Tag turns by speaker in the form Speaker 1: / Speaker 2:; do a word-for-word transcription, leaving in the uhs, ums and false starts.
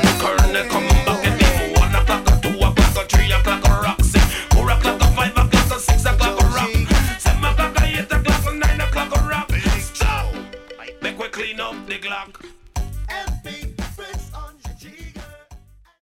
Speaker 1: Colonel come back at him. One o'clock, two o'clock, three o'clock, rock. Six, four o'clock, five o'clock, six o'clock, rock. Seven o'clock, eight o'clock, nine o'clock, rock. Stop! Make we clean up the Glock.